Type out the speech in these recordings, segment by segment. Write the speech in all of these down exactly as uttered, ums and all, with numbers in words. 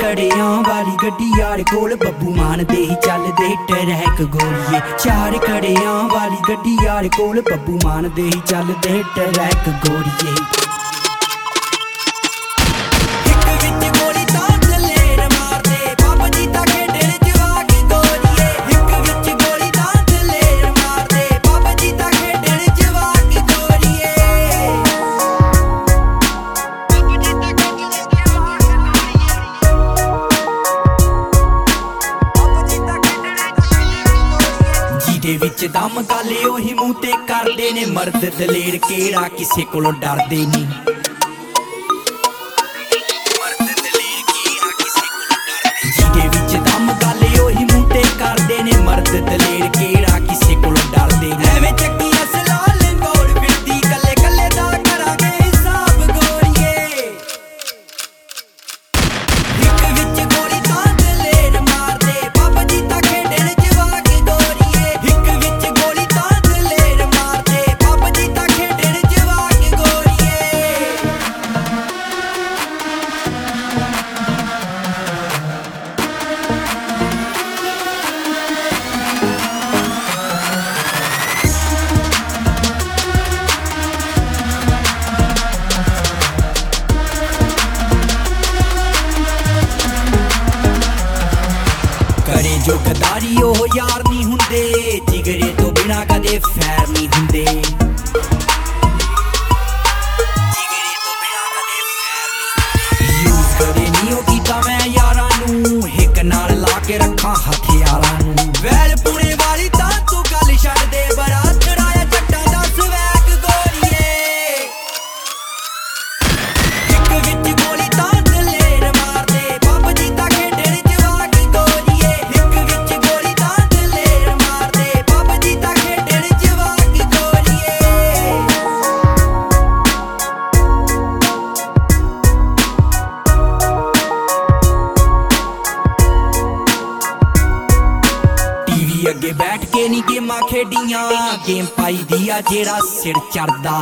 कड़ियां वाली गड्डी यार कोल बब्बू मान दे ही चलदे ट्रैक गोलिए। चार कड़ियां वाली गड्डी यार कोल बब्बू मान दे ही चलदे ट्रैक गोलिए। विच दम गाले ओही मूंह ते करदे ने मर्द दलेर केड़ा किसे कोलों डरदे नी। जिहदे विच दम गाले ओही मूंह ते करदे ने मर्द दलेर केड़ा किसे कोलों डरदे नी। एवें चक्की असला लंगोड़ फिरदी कल्ले कल्ले दा करांगे हिसाब गोरीए। हिक विच गोली तां दलेर मारदे बाबा जी तां खेडण जवाक गोरीए। हिक विच गोली तां दलेर मारदे बाबा जी तां खेडण जवाक गोरीए। करे जो गदारी ओह यार नहीं हुंदे, जिगरे तो बिना कदे फैर नहीं हुंदे। जिगरे तो बिना कदे फैर नहीं हुंदे। यूज करे नहीं ओ कीता मैं यारां नू, हिक नाल ला के रखां हथियारां नू। वैल पुणे वाली तां तू गल छड्ड दे, बड़ा चढ़ाया जट्टां दा स्वैग गोरीए। हिक विच गोली तां दलेर मारदे बाबा जी तां खेडण जवाक गोरीए। हिक विच गोली तां दलेर मारदे बाबा जी तां खेडण जवाक गोरीए। टीवी अगे बैठ के नी गेमां खेडियां, गेम पाई दिया जेड़ा सिर चढ़दा।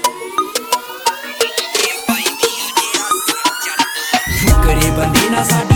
फुकरे बंदे ना साडे